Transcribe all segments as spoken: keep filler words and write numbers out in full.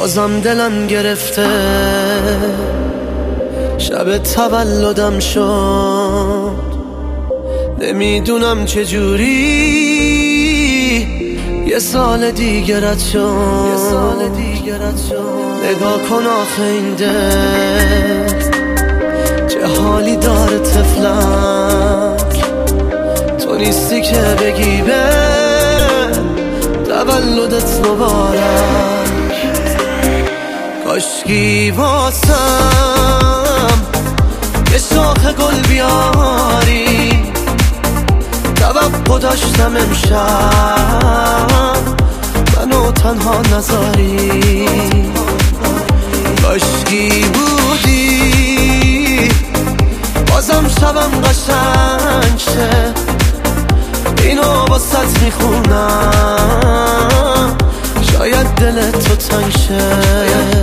بازم دلم گرفته، شب تولدم شد، نمیدونم چجوری یه سال دیگرت شد. یه سال دیگرت شد. نگاه کن آخه این دل چه حالی داره طفلک، تو نیستی که بگی به تولدت مبارک. کاشکی واسم یه شاخه گل بیاری، توقع داشتم امشب منو تنها نذاری. کاشکی بودی بازم شبم قشنگ شه، اینو باست میخونم شاید دلت تو تنگ شه.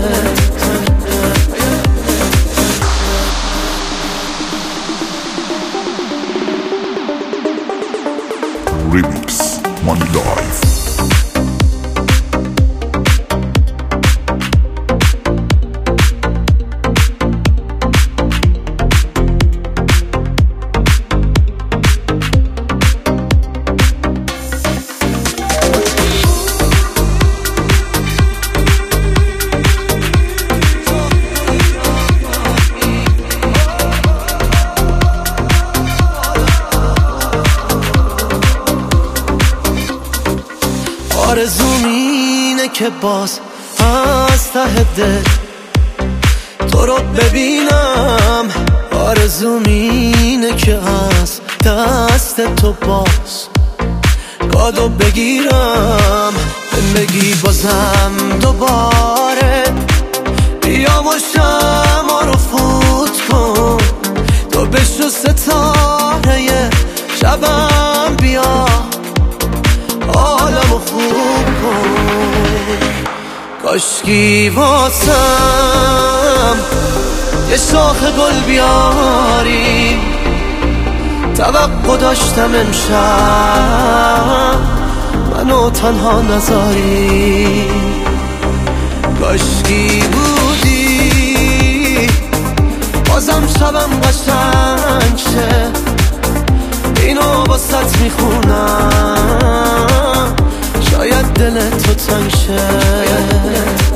Remix Money Life. آرزوم اینه که باز از ته دل تو رو ببینم، آرزوم اینه که از دست تو باز کادو بگیرم، بگی بازم دوباره بیا و شمع رو فوت کن، تو بشو ستاره شبم بیا عالمو خوب کن. کاشکی واسم یه شاخه گل بیاری، توقع داشتم امشب منو تنها نذاری. کاشکی بودی بازم شبم قشنگ شه، اینو باست میخونم شاید دلت تو تنگ شه.